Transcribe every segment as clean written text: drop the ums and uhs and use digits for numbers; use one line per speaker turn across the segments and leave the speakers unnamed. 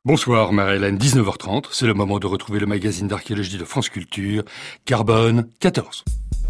Bonsoir Marie-Hélène, 19h30, c'est le moment de retrouver le magazine d'archéologie de France Culture, Carbone 14.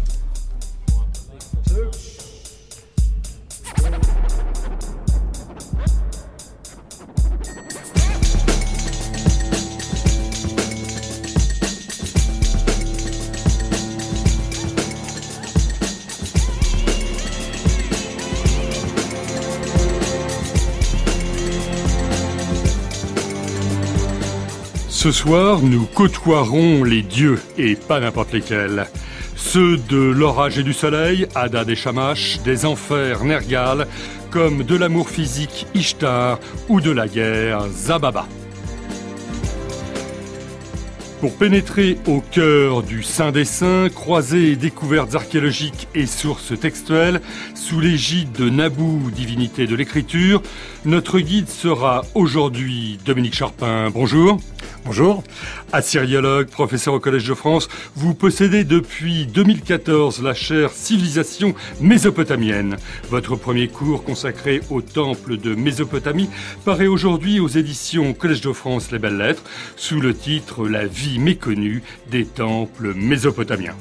Ce soir, nous côtoierons les dieux, et pas n'importe lesquels. Ceux de l'orage et du soleil, Hadad et Shamash, des enfers, Nergal, comme de l'amour physique, Ishtar, ou de la guerre, Zababa. Pour pénétrer au cœur du Saint des Saints, croiser découvertes archéologiques et sources textuelles, sous l'égide de Naboo, divinité de l'écriture, notre guide sera aujourd'hui Dominique Charpin. Bonjour.
Bonjour.
Assyriologue, professeur au Collège de France, vous possédez depuis 2014 la chaire Civilisation mésopotamienne. Votre premier cours consacré au temple de Mésopotamie paraît aujourd'hui aux éditions Collège de France Les Belles Lettres sous le titre La vie méconnue des temples mésopotamiens.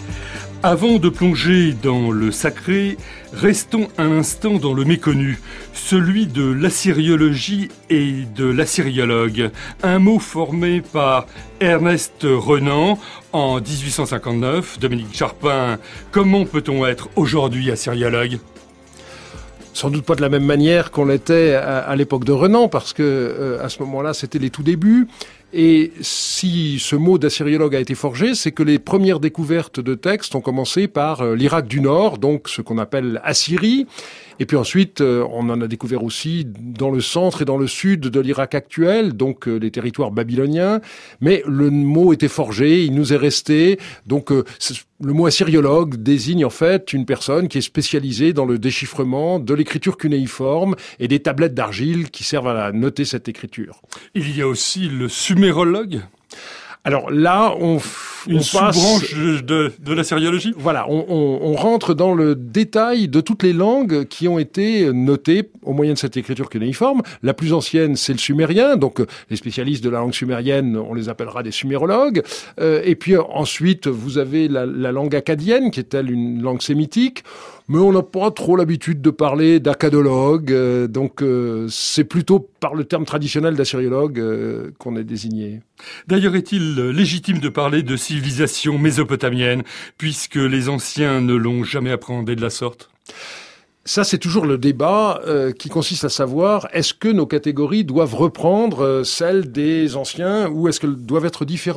Avant de plonger dans le sacré, restons un instant dans le méconnu, celui de l'assyriologie et de l'assyriologue, un mot formé par Ernest Renan en 1859. Dominique Charpin, comment peut-on être aujourd'hui assyriologue ?
Sans doute pas de la même manière qu'on l'était à l'époque de Renan, parce que à ce moment-là, c'était les tout débuts. Et si ce mot d'assyriologue a été forgé, c'est que les premières découvertes de textes ont commencé par l'Irak du Nord, donc ce qu'on appelle Assyrie. Et puis ensuite, on en a découvert aussi dans le centre et dans le sud de l'Irak actuel, donc les territoires babyloniens. Mais le mot était forgé, il nous est resté. Donc le mot assyriologue désigne en fait une personne qui est spécialisée dans le déchiffrement de l'écriture cunéiforme et des tablettes d'argile qui servent à noter cette écriture.
Il y a aussi le sumérologue.
Alors là, on passe
sous-branche de l'assyriologie.
Voilà, on rentre dans le détail de toutes les langues qui ont été notées au moyen de cette écriture cunéiforme. La plus ancienne, c'est le sumérien, donc les spécialistes de la langue sumérienne, on les appellera des sumérologues. Et puis ensuite, vous avez la langue akkadienne, qui est elle une langue sémitique. Mais on n'a pas trop l'habitude de parler d'akkadologue, donc c'est plutôt par le terme traditionnel d'assyriologue qu'on est désigné.
D'ailleurs, est-il légitime de parler de civilisation mésopotamienne, puisque les anciens ne l'ont jamais appréhendé de la sorte ?
Ça, c'est toujours le débat qui consiste à savoir, est-ce que nos catégories doivent reprendre celles des anciens ou est-ce qu'elles doivent être différentes ?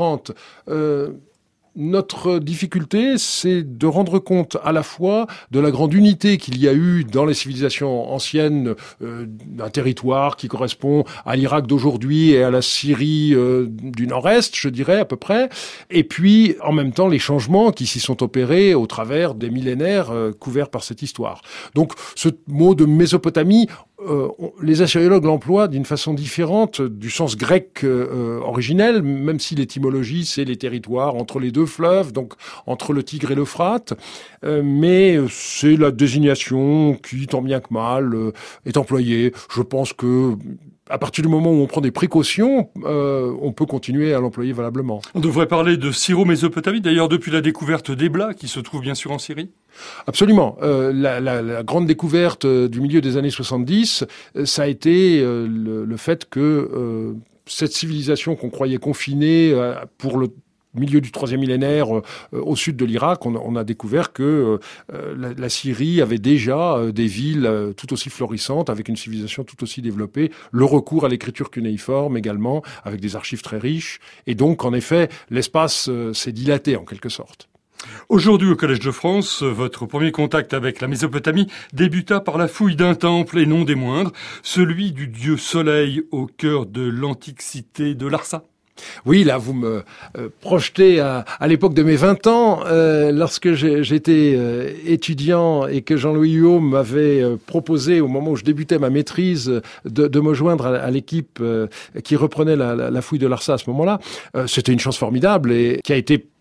Notre difficulté, c'est de rendre compte à la fois de la grande unité qu'il y a eu dans les civilisations anciennes d'un territoire qui correspond à l'Irak d'aujourd'hui et à la Syrie du Nord-Est, je dirais à peu près, et puis en même temps les changements qui s'y sont opérés au travers des millénaires couverts par cette histoire. Donc ce mot de Mésopotamie, les assyriologues l'emploient d'une façon différente du sens grec originel, même si l'étymologie, c'est les territoires entre les deux fleuves, donc entre le Tigre et l'Euphrate. Mais c'est la désignation qui, tant bien que mal, est employée. Je pense que à partir du moment où on prend des précautions, on peut continuer à l'employer valablement.
On devrait parler de Syro-Mésopotamie, d'ailleurs depuis la découverte d'Ebla, qui se trouve bien sûr en Syrie.
Absolument. La grande découverte du milieu des années 70, ça a été le fait que cette civilisation qu'on croyait confinée pour le milieu du troisième millénaire au sud de l'Irak, on a découvert que la Syrie avait déjà des villes tout aussi florissantes, avec une civilisation tout aussi développée, le recours à l'écriture cunéiforme également, avec des archives très riches. Et donc, en effet, l'espace s'est dilaté en quelque sorte.
Aujourd'hui, au Collège de France, votre premier contact avec la Mésopotamie débuta par la fouille d'un temple, et non des moindres, celui du dieu Soleil au cœur de l'antique cité de Larsa.
Oui, là, vous me projetez à l'époque de mes 20 ans, lorsque j'étais étudiant et que Jean-Louis Huot m'avait proposé, au moment où je débutais ma maîtrise, de me joindre à l'équipe qui reprenait la fouille de Larsa à ce moment-là. C'était une chance formidable et qui a été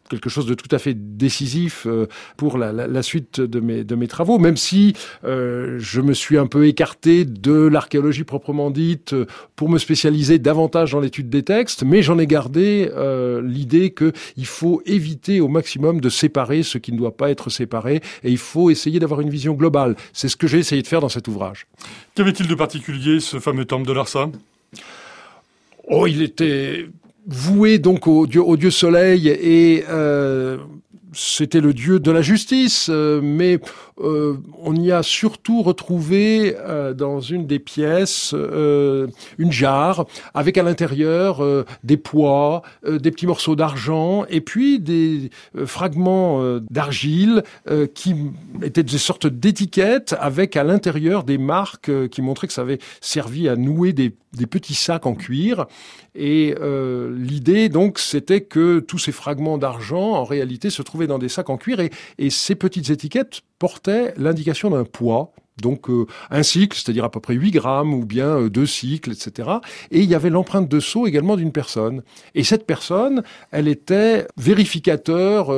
quelque chose de tout à fait décisif pour la suite de mes travaux, même si je me suis un peu écarté de l'archéologie proprement dite pour me spécialiser davantage dans l'étude des textes, mais j'en ai gardé l'idée qu'il faut éviter au maximum de séparer ce qui ne doit pas être séparé, et il faut essayer d'avoir une vision globale. C'est ce que j'ai essayé de faire dans cet ouvrage.
Qu'avait-il de particulier, ce fameux temple de Larsa ?
Oh, il était voué donc au dieu soleil, et c'était le dieu de la justice, mais on y a surtout retrouvé dans une des pièces une jarre avec à l'intérieur des pois, des petits morceaux d'argent et puis des fragments d'argile qui étaient des sortes d'étiquettes avec à l'intérieur des marques qui montraient que ça avait servi à nouer des petits sacs en cuir. Et l'idée, donc, c'était que tous ces fragments d'argent, en réalité, se trouvaient dans des sacs en cuir et ces petites étiquettes portaient l'indication d'un poids. Donc un cycle, c'est-à-dire à peu près 8 grammes, ou bien 2 cycles, etc. Et il y avait l'empreinte de sceau également d'une personne. Et cette personne, elle était vérificateur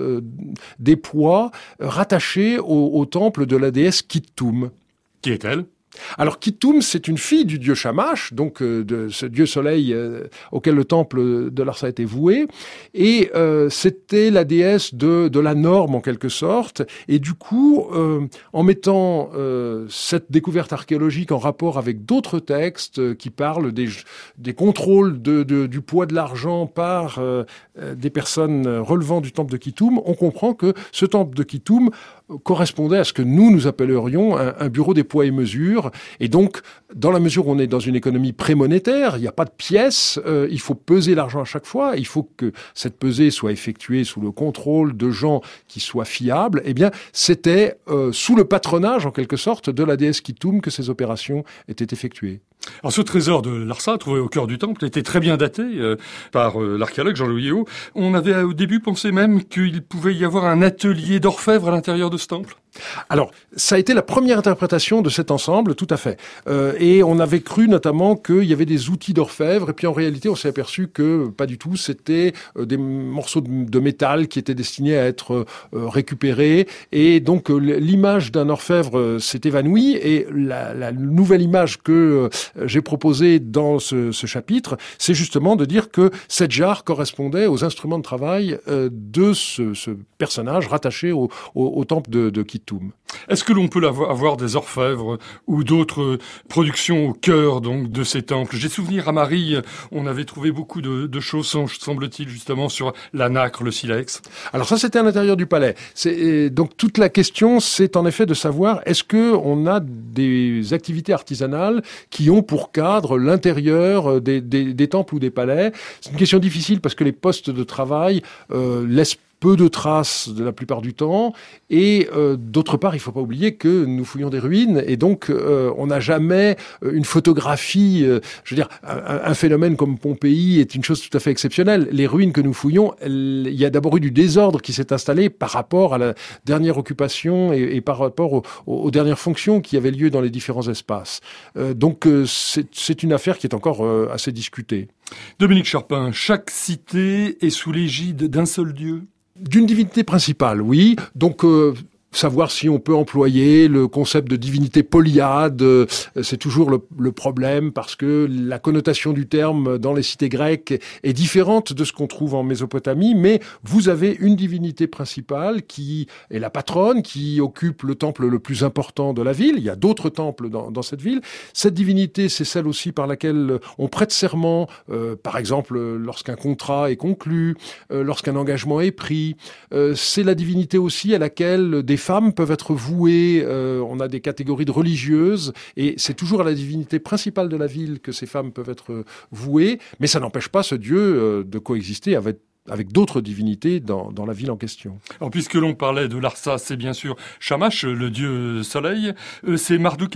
des poids rattachés au temple de la déesse Kittum.
Qui est-elle ?
Alors Kittum, c'est une fille du dieu Shamash, donc de ce dieu soleil auquel le temple de Larsa était voué, et c'était la déesse de la norme en quelque sorte, et du coup, en mettant cette découverte archéologique en rapport avec d'autres textes qui parlent des contrôles du poids de l'argent par des personnes relevant du temple de Kittum, on comprend que ce temple de Kittum correspondait à ce que nous appellerions un bureau des poids et mesures. Et donc, dans la mesure où on est dans une économie prémonétaire, il n'y a pas de pièces, il faut peser l'argent à chaque fois, il faut que cette pesée soit effectuée sous le contrôle de gens qui soient fiables. Eh bien, c'était sous le patronage, en quelque sorte, de la déesse Kittum que ces opérations étaient effectuées.
Alors ce trésor de Larsa, trouvé au cœur du temple, était très bien daté par l'archéologue Jean-Louis Héault. On avait au début pensé même qu'il pouvait y avoir un atelier d'orfèvre à l'intérieur de ce temple.
Alors, ça a été la première interprétation de cet ensemble, tout à fait. Et on avait cru notamment qu'il y avait des outils d'orfèvre, et puis en réalité, on s'est aperçu que pas du tout, c'était des morceaux de métal qui étaient destinés à être récupérés. Et donc, l'image d'un orfèvre s'est évanouie, et la nouvelle image que j'ai proposée dans ce chapitre, c'est justement de dire que cette jarre correspondait aux instruments de travail de ce personnage rattaché au temple de Kittum.
Est-ce que l'on peut avoir des orfèvres ou d'autres productions au cœur donc de ces temples ? J'ai souvenir à Marie, on avait trouvé beaucoup de choses, semble-t-il, justement sur la nacre, le silex.
Alors ça, c'était à l'intérieur du palais. Donc toute la question, c'est en effet de savoir est-ce que on a des activités artisanales qui ont pour cadre l'intérieur des temples ou des palais. C'est une question difficile parce que les postes de travail laissent peu de traces de la plupart du temps, et d'autre part, il ne faut pas oublier que nous fouillons des ruines, et donc on n'a jamais une photographie, je veux dire, un phénomène comme Pompéi est une chose tout à fait exceptionnelle. Les ruines que nous fouillons, il y a d'abord eu du désordre qui s'est installé par rapport à la dernière occupation et par rapport aux dernières fonctions qui avaient lieu dans les différents espaces. Donc c'est une affaire qui est encore assez discutée.
Dominique Charpin, chaque cité est sous l'égide d'un seul dieu ?
D'une divinité principale, oui. Donc, savoir si on peut employer le concept de divinité polyade, c'est toujours le problème parce que la connotation du terme dans les cités grecques est différente de ce qu'on trouve en Mésopotamie, mais vous avez une divinité principale qui est la patronne, qui occupe le temple le plus important de la ville. Il y a d'autres temples dans cette ville. Cette divinité, c'est celle aussi par laquelle on prête serment, par exemple lorsqu'un contrat est conclu, lorsqu'un engagement est pris. C'est la divinité aussi à laquelle des femmes peuvent être vouées, on a des catégories de religieuses, et c'est toujours à la divinité principale de la ville que ces femmes peuvent être vouées, mais ça n'empêche pas ce dieu de coexister avec d'autres divinités dans la ville en question.
Alors, puisque l'on parlait de Larsa, c'est bien sûr Shamash, le dieu soleil. C'est Marduk à Babylone ?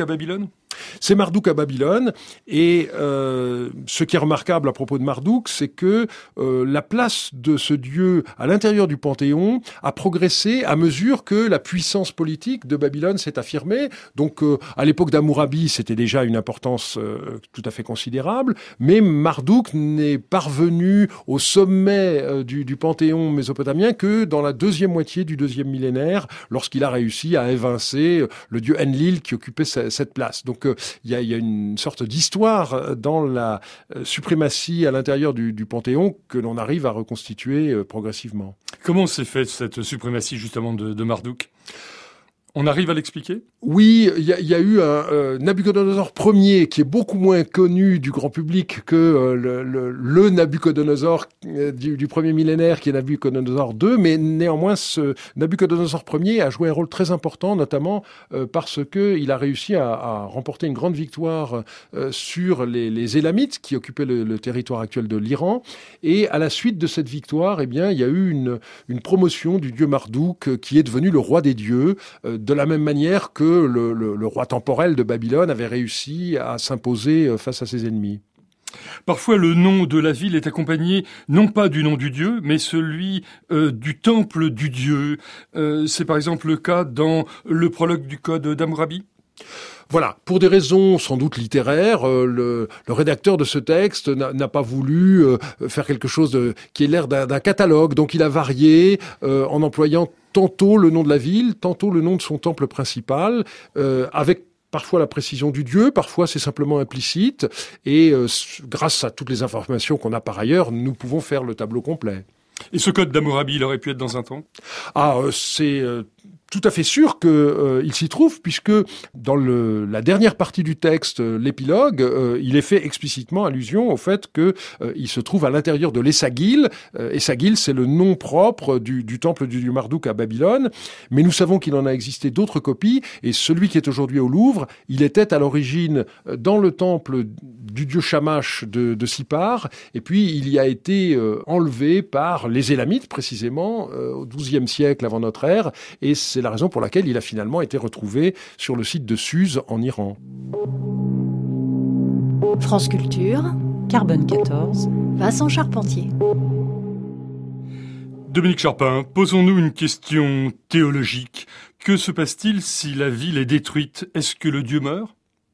C'est Marduk à Babylone, et ce qui est remarquable à propos de Marduk, c'est que la place de ce dieu à l'intérieur du Panthéon a progressé à mesure que la puissance politique de Babylone s'est affirmée. Donc à l'époque d'Hammurabi, c'était déjà une importance tout à fait considérable, mais Marduk n'est parvenu au sommet du Panthéon mésopotamien que dans la deuxième moitié du deuxième millénaire, lorsqu'il a réussi à évincer le dieu Enlil qui occupait cette place. Donc il y a une sorte d'histoire dans la suprématie à l'intérieur du Panthéon que l'on arrive à reconstituer progressivement.
Comment s'est faite cette suprématie justement de Marduk ? On arrive à l'expliquer ?
Oui, il y a eu un Nabuchodonosor Ier qui est beaucoup moins connu du grand public que le Nabuchodonosor du premier millénaire qui est Nabuchodonosor II, mais néanmoins ce Nabuchodonosor Ier a joué un rôle très important, notamment parce que il a réussi à remporter une grande victoire sur les Élamites qui occupaient le territoire actuel de l'Iran, et à la suite de cette victoire, eh bien, il y a eu une promotion du dieu Marduk qui est devenu le roi des dieux, de la même manière que le roi temporel de Babylone avait réussi à s'imposer face à ses ennemis.
Parfois, le nom de la ville est accompagné non pas du nom du dieu, mais celui du temple du dieu. C'est par exemple le cas dans le prologue du Code d'Hammurabi ?
Voilà, pour des raisons sans doute littéraires, le rédacteur de ce texte n'a pas voulu faire quelque chose qui ait l'air d'un catalogue, donc il a varié en employant tantôt le nom de la ville, tantôt le nom de son temple principal, avec parfois la précision du dieu, parfois c'est simplement implicite, et grâce à toutes les informations qu'on a par ailleurs, nous pouvons faire le tableau complet.
Et ce code d'Hammurabi, il aurait pu être dans un temps ?
C'est tout à fait sûr que il s'y trouve, puisque dans la dernière partie du texte, l'épilogue, il est fait explicitement allusion au fait que il se trouve à l'intérieur de l'Essagil. Essagil, c'est le nom propre du temple du dieu Marduk à Babylone, mais nous savons qu'il en a existé d'autres copies, et celui qui est aujourd'hui au Louvre, il était à l'origine dans le temple du dieu Shamash de Sippar, et puis il y a été enlevé par les Élamites, précisément, au XIIe siècle avant notre ère, et c'est la raison pour laquelle il a finalement été retrouvé sur le site de Suse en Iran.
France Culture,
Carbone 14,
Vincent Charpentier.
Dominique Charpin, posons-nous une question théologique. Que se passe-t-il si la ville est détruite ? Est-ce que le Dieu meurt ?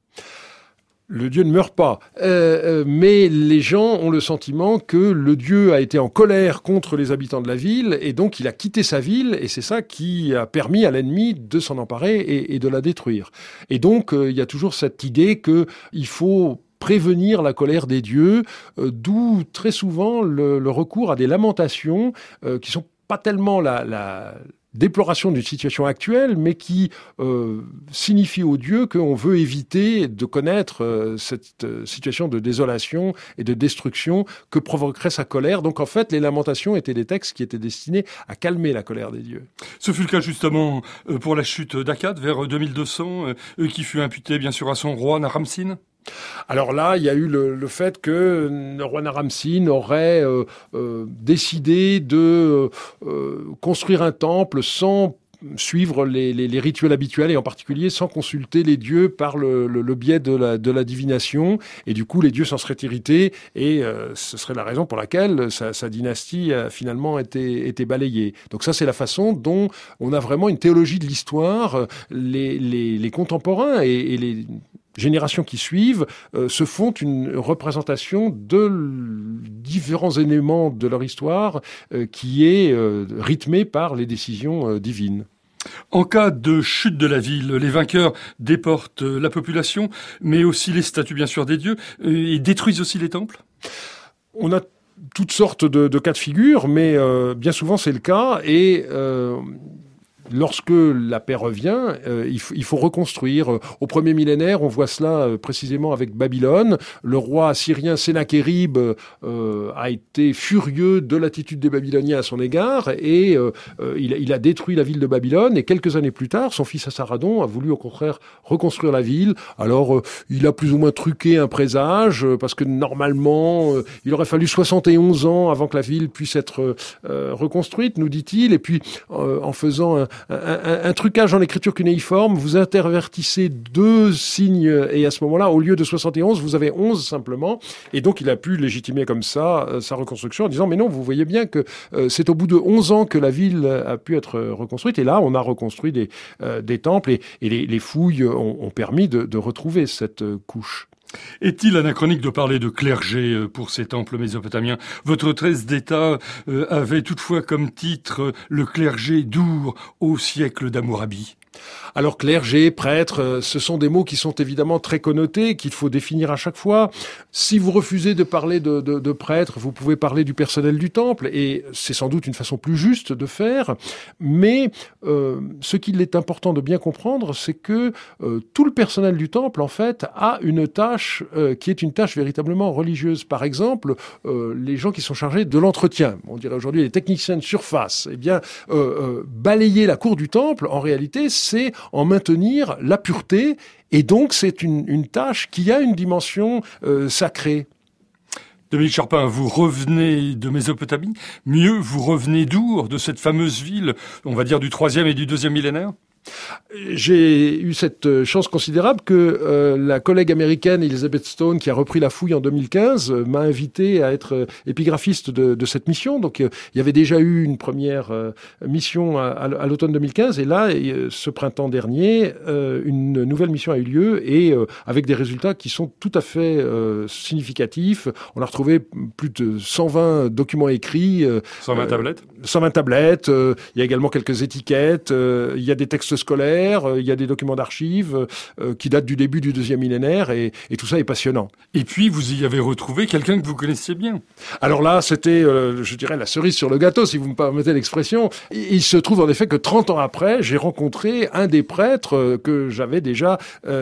Le Dieu ne meurt pas, mais les gens ont le sentiment que le Dieu a été en colère contre les habitants de la ville, et donc il a quitté sa ville, et c'est ça qui a permis à l'ennemi de s'en emparer et de la détruire. Et donc il y a toujours cette idée qu'il faut prévenir la colère des dieux, d'où très souvent le recours à des lamentations qui sont pas tellement la déploration d'une situation actuelle, mais qui signifie aux dieux qu'on veut éviter de connaître cette situation de désolation et de destruction que provoquerait sa colère. Donc en fait, les lamentations étaient des textes qui étaient destinés à calmer la colère des dieux.
Ce fut le cas justement pour la chute d'Akkad vers 2200, qui fut imputée bien sûr à son roi Naram-Sin.
Alors là, il y a eu le fait que le roi Naram-Sin aurait décidé de construire un temple sans suivre les rituels habituels, et en particulier sans consulter les dieux par le biais de la divination, et du coup les dieux s'en seraient irrités, et ce serait la raison pour laquelle sa dynastie a finalement été balayée. Donc ça, c'est la façon dont on a vraiment une théologie de l'histoire. Les contemporains et les générations qui suivent se font une représentation de différents éléments de leur histoire qui est rythmée par les décisions divines.
En cas de chute de la ville, les vainqueurs déportent la population, mais aussi les statues bien sûr des dieux, et détruisent aussi les temples ?
On a toutes sortes de cas de figure, mais bien souvent c'est le cas, et lorsque la paix revient, il faut reconstruire. Au premier millénaire, on voit cela précisément avec Babylone. Le roi assyrien Sennachérib a été furieux de l'attitude des Babyloniens à son égard, et il a détruit la ville de Babylone. Et quelques années plus tard, son fils Assaradon a voulu au contraire reconstruire la ville. Alors, il a plus ou moins truqué un présage, parce que normalement, il aurait fallu 71 ans avant que la ville puisse être reconstruite, nous dit-il. Et puis, en faisant un trucage en écriture cunéiforme. Vous intervertissez 2 signes et à ce moment-là, au lieu de 71, vous avez 11 simplement. Et donc, il a pu légitimer comme ça sa reconstruction en disant, mais non, vous voyez bien que c'est au bout de 11 ans que la ville a pu être reconstruite. Et là, on a reconstruit des temples et les fouilles ont permis de retrouver cette couche.
Est-il anachronique de parler de clergé pour ces temples mésopotamiens? Votre thèse d'État avait toutefois comme titre « Le clergé d'Our au siècle d'Hammurabi ».
Alors clergé, prêtre, ce sont des mots qui sont évidemment très connotés, qu'il faut définir à chaque fois. Si vous refusez de parler de prêtre, vous pouvez parler du personnel du temple, et c'est sans doute une façon plus juste de faire. Mais ce qu'il est important de bien comprendre, c'est que tout le personnel du temple, en fait, a une tâche qui est une tâche véritablement religieuse. Par exemple, les gens qui sont chargés de l'entretien, on dirait aujourd'hui les techniciens de surface, eh bien, balayer la cour du temple, en réalité, c'est en maintenir la pureté, et donc c'est une tâche qui a une dimension sacrée.
Dominique Charpin, vous revenez de Mésopotamie, mieux, vous revenez d'Our, de cette fameuse ville, on va dire du 3e et du 2e millénaire?
J'ai eu cette chance considérable que la collègue américaine Elizabeth Stone, qui a repris la fouille en 2015, m'a invité à être épigraphiste de cette mission. Donc il y avait déjà eu une première mission à l'automne 2015, et là, ce printemps dernier, une nouvelle mission a eu lieu, et avec des résultats qui sont tout à fait significatifs. On a retrouvé plus de 120 documents écrits.
120 tablettes
120 tablettes, il y a également quelques étiquettes, il y a des textes scolaires, il y a des documents d'archives qui datent du début du 2e millénaire, et tout ça est passionnant.
Et puis, vous y avez retrouvé quelqu'un que vous connaissiez bien.
Alors là, c'était, je dirais, la cerise sur le gâteau, si vous me permettez l'expression. Il se trouve en effet que 30 ans après, j'ai rencontré un des prêtres que j'avais déjà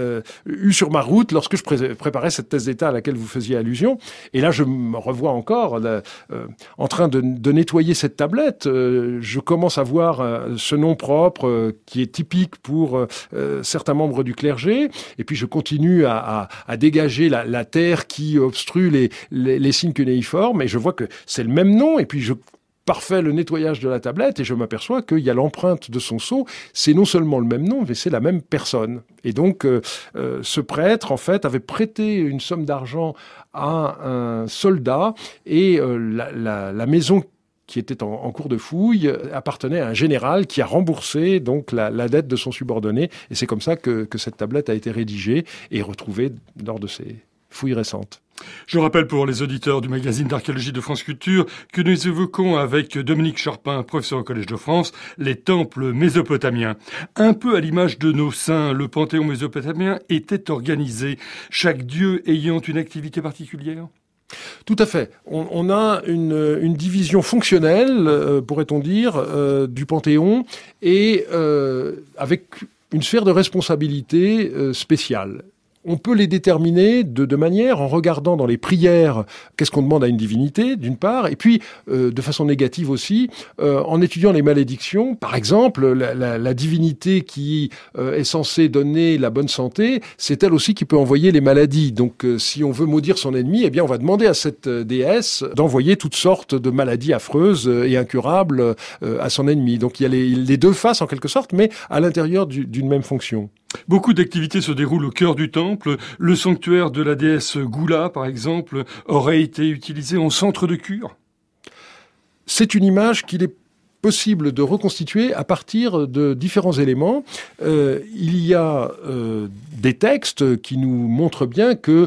eu sur ma route lorsque je préparais cette thèse d'État à laquelle vous faisiez allusion. Et là, je me revois encore en train de nettoyer cette tablette. Je commence à voir ce nom propre qui est typique pour certains membres du clergé. Et puis je continue à dégager la terre qui obstrue les signes cunéiformes, et je vois que c'est le même nom. Et puis je parfait le nettoyage de la tablette et je m'aperçois qu'il y a l'empreinte de son sceau. C'est non seulement le même nom, mais c'est la même personne. Et donc, ce prêtre, en fait, avait prêté une somme d'argent à un soldat, et la maison qui était en cours de fouille appartenait à un général qui a remboursé donc la dette de son subordonné. Et c'est comme ça que cette tablette a été rédigée et retrouvée lors de ces fouilles récentes.
Je rappelle pour les auditeurs du magazine d'archéologie de France Culture que nous évoquons avec Dominique Charpin, professeur au Collège de France, les temples mésopotamiens. Un peu à l'image de nos saints, le panthéon mésopotamien était organisé, chaque dieu ayant une activité particulière?
Tout à fait. On a une division fonctionnelle, pourrait-on dire, du Panthéon, et avec une sphère de responsabilité spéciale. On peut les déterminer de deux manières, en regardant dans les prières qu'est-ce qu'on demande à une divinité, d'une part, et puis de façon négative aussi, en étudiant les malédictions. Par exemple, la divinité qui est censée donner la bonne santé, c'est elle aussi qui peut envoyer les maladies. Donc si on veut maudire son ennemi, eh bien on va demander à cette déesse d'envoyer toutes sortes de maladies affreuses et incurables à son ennemi. Donc il y a les deux faces en quelque sorte, mais à l'intérieur d'une même fonction.
Beaucoup d'activités se déroulent au cœur du temple. Le sanctuaire de la déesse Goula, par exemple, aurait été utilisé en centre de cure.
C'est une image qu'il est possible de reconstituer à partir de différents éléments. Il y a des textes qui nous montrent bien que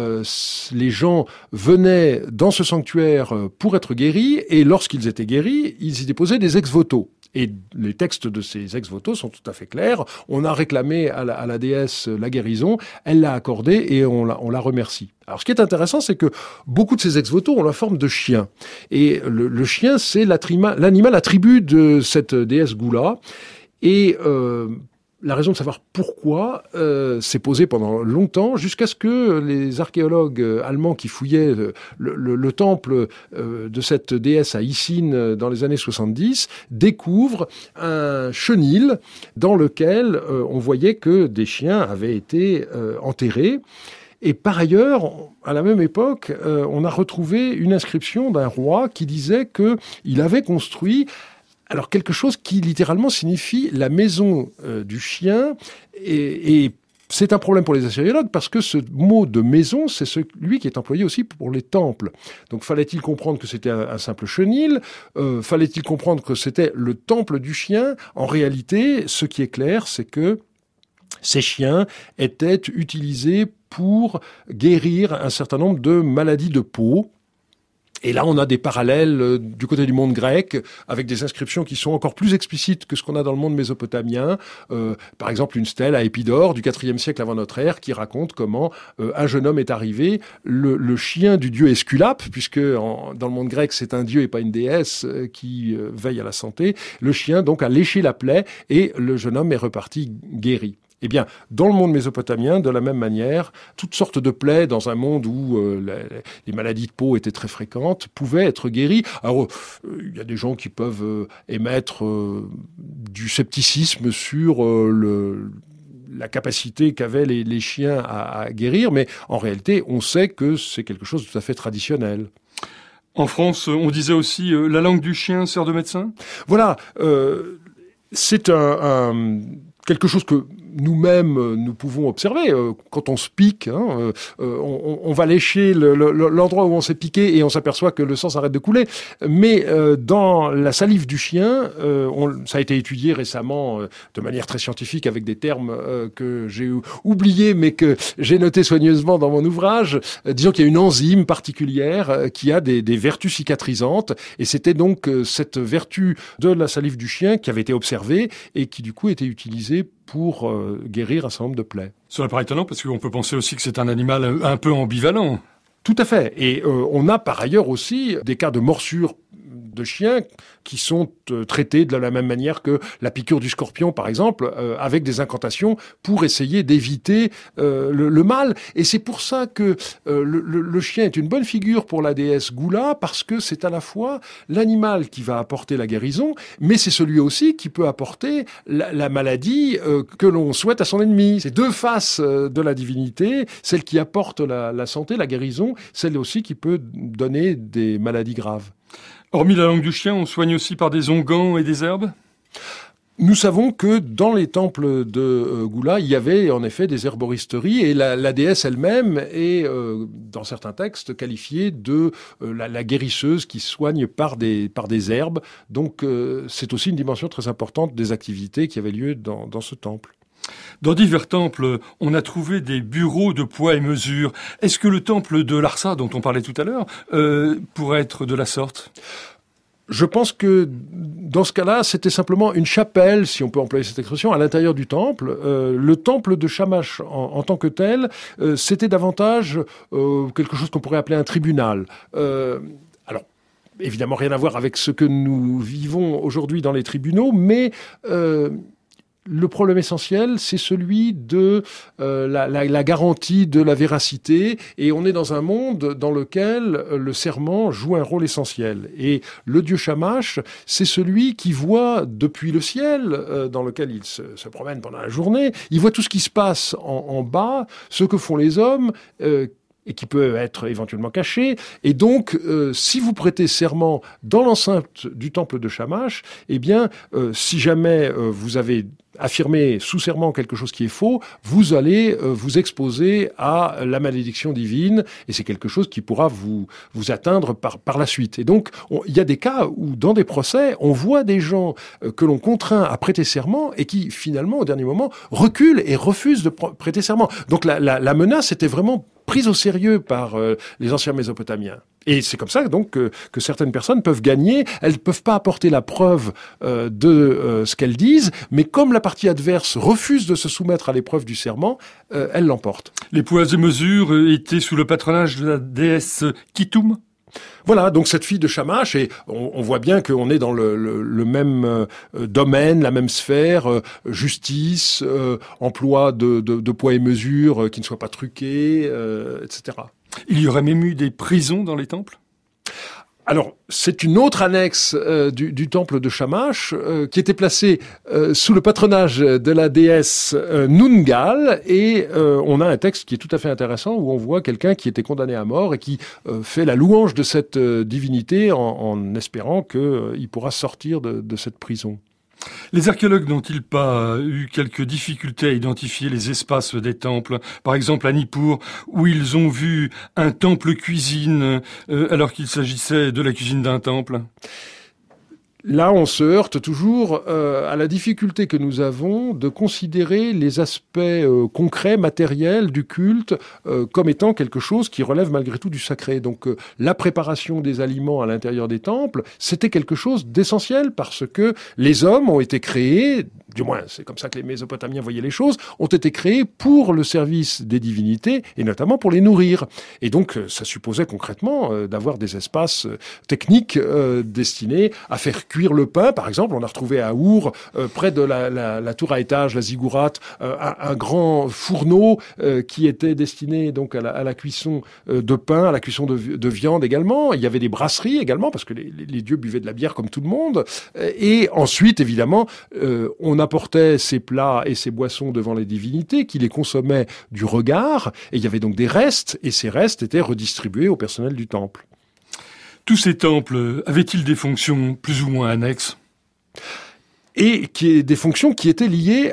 les gens venaient dans ce sanctuaire pour être guéris, et lorsqu'ils étaient guéris, ils y déposaient des ex-voto. Et les textes de ces ex-voto sont tout à fait clairs. On a réclamé à la déesse la guérison, elle l'a accordée et on la remercie. Alors ce qui est intéressant, c'est que beaucoup de ces ex-voto ont la forme de chiens. Et le chien, c'est l'animal attribut de cette déesse Goula. Et la raison de savoir pourquoi s'est posée pendant longtemps, jusqu'à ce que les archéologues allemands qui fouillaient le temple de cette déesse à Issine dans les années 70 découvrent un chenil dans lequel on voyait que des chiens avaient été enterrés. Et par ailleurs, à la même époque, on a retrouvé une inscription d'un roi qui disait qu'il avait construit Alors quelque chose qui littéralement signifie la maison du chien, et c'est un problème pour les assyriologues parce que ce mot de maison, c'est celui qui est employé aussi pour les temples. Donc fallait-il comprendre que c'était un simple chenil? Fallait-il comprendre que c'était le temple du chien? En réalité, ce qui est clair, c'est que ces chiens étaient utilisés pour guérir un certain nombre de maladies de peau. Et là, on a des parallèles du côté du monde grec, avec des inscriptions qui sont encore plus explicites que ce qu'on a dans le monde mésopotamien. Par exemple, une stèle à Épidore du IVe siècle avant notre ère, qui raconte comment un jeune homme est arrivé, le chien du dieu Esculape, puisque dans le monde grec, c'est un dieu et pas une déesse qui veille à la santé. Le chien, donc, a léché la plaie et le jeune homme est reparti guéri. Eh bien, dans le monde mésopotamien, de la même manière, toutes sortes de plaies dans un monde où les maladies de peau étaient très fréquentes pouvaient être guéries. Alors, il y a des gens qui peuvent émettre du scepticisme sur la capacité qu'avaient les chiens à guérir, mais en réalité, on sait que c'est quelque chose de tout à fait traditionnel.
En France, on disait aussi la langue du chien sert de médecin ?
Voilà, c'est quelque chose que nous-mêmes, nous pouvons observer. Quand on se pique, on va lécher l'endroit où on s'est piqué et on s'aperçoit que le sang s'arrête de couler. Mais dans la salive du chien, ça a été étudié récemment de manière très scientifique avec des termes que j'ai oubliés mais que j'ai notés soigneusement dans mon ouvrage. Disons qu'il y a une enzyme particulière qui a des vertus cicatrisantes. Et c'était donc cette vertu de la salive du chien qui avait été observée et qui du coup était utilisée pour guérir un certain nombre de plaies.
Cela paraît étonnant parce qu'on peut penser aussi que c'est un animal un peu ambivalent.
Tout à fait. Et on a par ailleurs aussi des cas de morsures de chiens qui sont traités de la même manière que la piqûre du scorpion, par exemple, avec des incantations pour essayer d'éviter le mal. Et c'est pour ça que le chien est une bonne figure pour la déesse Gula, parce que c'est à la fois l'animal qui va apporter la guérison, mais c'est celui aussi qui peut apporter la maladie que l'on souhaite à son ennemi. C'est deux faces de la divinité, celle qui apporte la santé, la guérison, celle aussi qui peut donner des maladies graves.
Hormis la langue du chien, on soigne aussi par des onguents et des herbes ?
Nous savons que dans les temples de Gula, il y avait en effet des herboristeries et la déesse elle-même est, dans certains textes, qualifiée de la guérisseuse qui soigne par des herbes. Donc c'est aussi une dimension très importante des activités qui avaient lieu dans ce temple.
Dans divers temples, on a trouvé des bureaux de poids et mesure. Est-ce que le temple de Larsa, dont on parlait tout à l'heure, pourrait être de la sorte ?
Je pense que dans ce cas-là, c'était simplement une chapelle, si on peut employer cette expression, à l'intérieur du temple. Le temple de Shamash en tant que tel, c'était davantage quelque chose qu'on pourrait appeler un tribunal. Alors, évidemment, rien à voir avec ce que nous vivons aujourd'hui dans les tribunaux, mais le problème essentiel, c'est celui de la garantie de la véracité. Et on est dans un monde dans lequel le serment joue un rôle essentiel. Et le dieu Shamash, c'est celui qui voit depuis le ciel, dans lequel il se promène pendant la journée, il voit tout ce qui se passe en bas, ce que font les hommes, et qui peut être éventuellement caché. Et donc, si vous prêtez serment dans l'enceinte du temple de Shamash, eh bien, si jamais vous avez affirmé sous serment quelque chose qui est faux, vous allez vous exposer à la malédiction divine, et c'est quelque chose qui pourra vous atteindre par la suite. Et donc, il y a des cas où, dans des procès, on voit des gens que l'on contraint à prêter serment et qui, finalement, au dernier moment, reculent et refusent de prêter serment. Donc, la menace était vraiment prise au sérieux par les anciens Mésopotamiens. Et c'est comme ça donc que certaines personnes peuvent gagner. Elles ne peuvent pas apporter la preuve de ce qu'elles disent, mais comme la partie adverse refuse de se soumettre à l'épreuve du serment, elles l'emportent.
Les poids et mesures étaient sous le patronage de la déesse Kitoum ?
Voilà, donc cette fille de Shamash, et on voit bien qu'on est dans le même domaine, la même sphère, justice, emploi de poids et mesures qui ne soient pas truqués, etc.
Il y aurait même eu des prisons dans les temples ?
Alors, c'est une autre annexe du temple de Shamash qui était placée sous le patronage de la déesse Nungal, et on a un texte qui est tout à fait intéressant où on voit quelqu'un qui était condamné à mort et qui fait la louange de cette divinité en espérant qu'il pourra sortir de cette prison.
Les archéologues n'ont-ils pas eu quelques difficultés à identifier les espaces des temples? Par exemple à Nippur, où ils ont vu un temple cuisine alors qu'il s'agissait de la cuisine d'un temple.
Là, on se heurte toujours à la difficulté que nous avons de considérer les aspects concrets, matériels du culte comme étant quelque chose qui relève malgré tout du sacré. Donc la préparation des aliments à l'intérieur des temples, c'était quelque chose d'essentiel parce que les hommes ont été créés, du moins c'est comme ça que les Mésopotamiens voyaient les choses, ont été créés pour le service des divinités et notamment pour les nourrir. Et donc ça supposait concrètement d'avoir des espaces techniques destinés à faire cuire le pain. Par exemple, on a retrouvé à Our, près de la tour à étage, la ziggourate, un grand fourneau qui était destiné donc à la cuisson de pain, à la cuisson de viande également. Il y avait des brasseries également, parce que les dieux buvaient de la bière comme tout le monde. Et ensuite, évidemment, on apportait ces plats et ces boissons devant les divinités, qui les consommaient du regard. Et il y avait donc des restes, et ces restes étaient redistribués au personnel du temple.
Tous ces temples avaient-ils des fonctions plus ou moins annexes ?
Et des fonctions qui étaient liées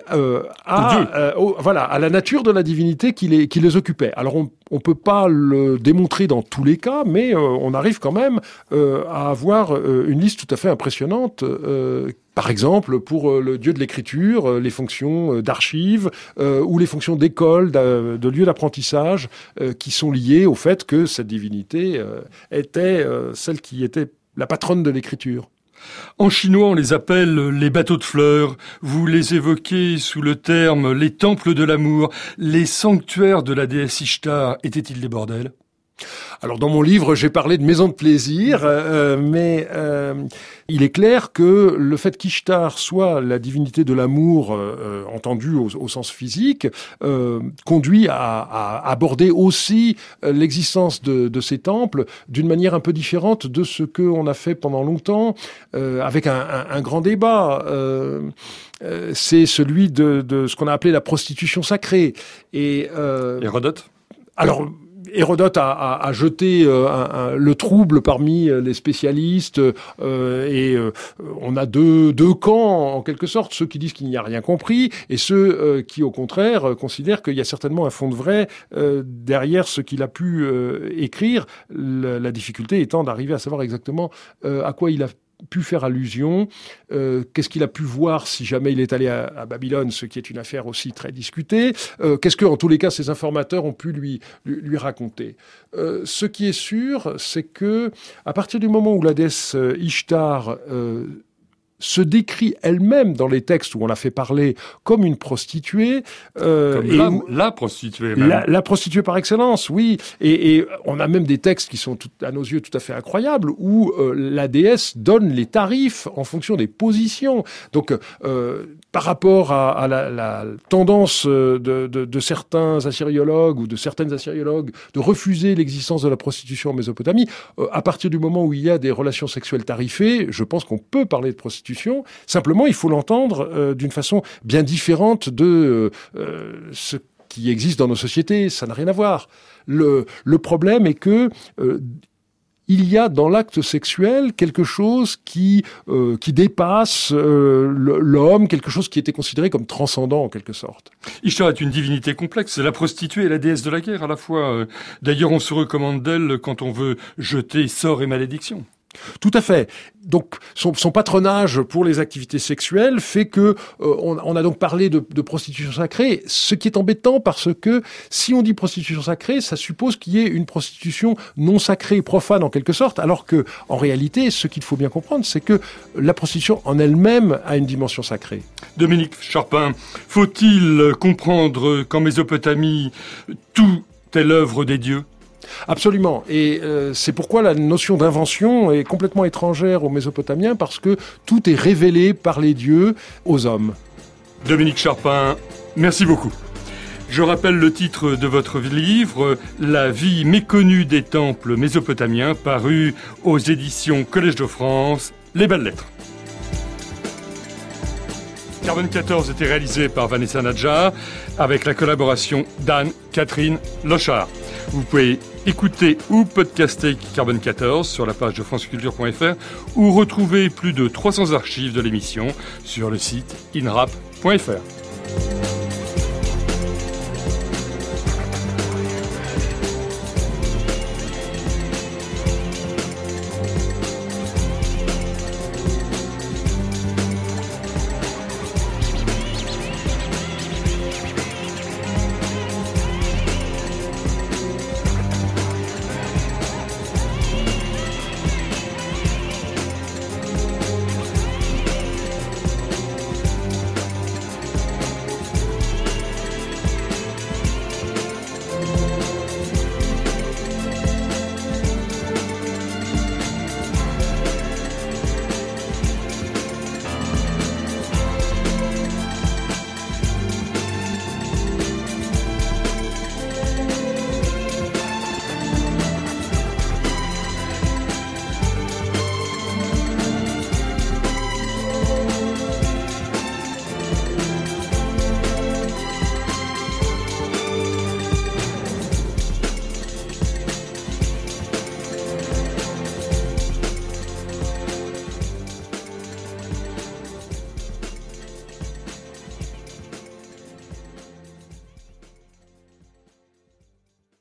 à la nature de la divinité qui les occupait. Alors on peut pas le démontrer dans tous les cas, mais on arrive quand même à avoir une liste tout à fait impressionnante. Par exemple, pour le dieu de l'écriture, les fonctions d'archives ou les fonctions d'école, de lieu d'apprentissage, qui sont liées au fait que cette divinité était celle qui était la patronne de l'écriture.
En chinois, on les appelle les bateaux de fleurs. Vous les évoquez sous le terme les temples de l'amour. Les sanctuaires de la déesse Ishtar étaient-ils des bordels ?
Alors dans mon livre, j'ai parlé de maison de plaisir, mais il est clair que le fait qu'Ishtar soit la divinité de l'amour, entendue au sens physique, conduit à aborder aussi l'existence de ces temples d'une manière un peu différente de ce qu'on a fait pendant longtemps, avec un grand débat. C'est celui de ce qu'on a appelé la prostitution sacrée. Et
Hérodote ?
Alors, Hérodote a jeté le trouble parmi les spécialistes et on a deux camps en quelque sorte, ceux qui disent qu'il n'y a rien compris et ceux qui au contraire considèrent qu'il y a certainement un fond de vrai derrière ce qu'il a pu écrire, la difficulté étant d'arriver à savoir exactement à quoi il a pu faire allusion, qu'est-ce qu'il a pu voir si jamais il est allé à Babylone, ce qui est une affaire aussi très discutée, qu'est-ce que, en tous les cas, ces informateurs ont pu lui raconter. Ce qui est sûr, c'est que à partir du moment où la déesse Ishtar se décrit elle-même dans les textes où on l'a fait parler comme une prostituée.
La prostituée même.
La prostituée par excellence, oui. Et on a même des textes qui sont à nos yeux tout à fait incroyables où la déesse donne les tarifs en fonction des positions. Donc, par rapport à la tendance de certains assyriologues ou de certaines assyriologues de refuser l'existence de la prostitution en Mésopotamie, à partir du moment où il y a des relations sexuelles tarifées, je pense qu'on peut parler de prostitution. Simplement, il faut l'entendre d'une façon bien différente de ce qui existe dans nos sociétés. Ça n'a rien à voir. Le problème est que il y a dans l'acte sexuel quelque chose qui dépasse l'homme, quelque chose qui était considéré comme transcendant en quelque sorte.
Ishtar est une divinité complexe, c'est la prostituée et la déesse de la guerre à la fois. D'ailleurs, on se recommande d'elle quand on veut jeter sort et malédiction.
Tout à fait. Donc, son patronage pour les activités sexuelles fait que on a donc parlé de prostitution sacrée, ce qui est embêtant parce que si on dit prostitution sacrée, ça suppose qu'il y ait une prostitution non sacrée, profane en quelque sorte, alors que en réalité, ce qu'il faut bien comprendre, c'est que la prostitution en elle-même a une dimension sacrée.
Dominique Charpin, faut-il comprendre qu'en Mésopotamie, tout est l'œuvre des dieux ?
Absolument. Et c'est pourquoi la notion d'invention est complètement étrangère aux Mésopotamiens, parce que tout est révélé par les dieux aux hommes.
Dominique Charpin, merci beaucoup. Je rappelle le titre de votre livre, La vie méconnue des temples mésopotamiens, paru aux éditions Collège de France, Les Belles Lettres. Carbone 14 était réalisé par Vanessa Nadjar avec la collaboration d'Anne-Catherine Lochard. Vous pouvez écouter ou podcaster Carbone 14 sur la page de franceculture.fr ou retrouver plus de 300 archives de l'émission sur le site inrap.fr.